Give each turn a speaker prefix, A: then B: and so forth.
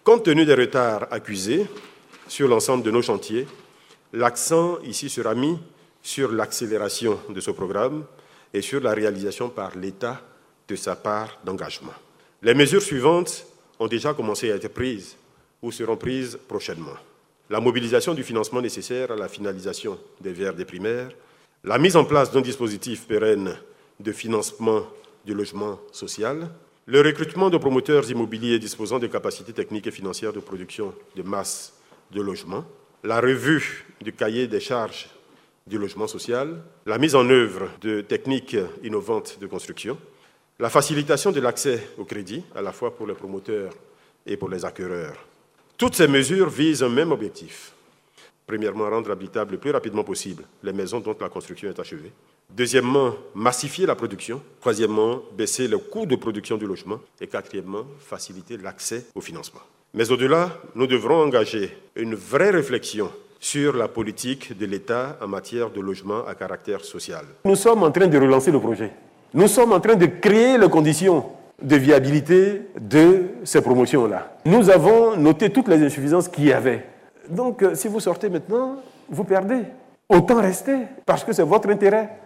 A: Compte tenu des retards accusés sur l'ensemble de nos chantiers, l'accent ici sera mis sur l'accélération de ce programme et sur la réalisation par l'État de sa part d'engagement. Les mesures suivantes ont déjà commencé à être prises ou seront prises prochainement. La mobilisation du financement nécessaire à la finalisation des VRD primaires, la mise en place d'un dispositif pérenne de financement du logement social, le recrutement de promoteurs immobiliers disposant de capacités techniques et financières de production de masse de logements, la revue du cahier des charges du logement social, la mise en œuvre de techniques innovantes de construction, la facilitation de l'accès au crédit, à la fois pour les promoteurs et pour les acquéreurs. Toutes ces mesures visent un même objectif. Premièrement, rendre habitables le plus rapidement possible les maisons dont la construction est achevée. Deuxièmement, massifier la production. Troisièmement, baisser le coût de production du logement. Et quatrièmement, faciliter l'accès au financement. Mais au-delà, nous devrons engager une vraie réflexion sur la politique de l'État en matière de logement à caractère social.
B: Nous sommes en train de relancer le projet. Nous sommes en train de créer les conditions de viabilité de ces promotions-là. Nous avons noté toutes les insuffisances qu'il y avait. Donc, si vous sortez maintenant, vous perdez. Autant rester, parce que c'est votre intérêt.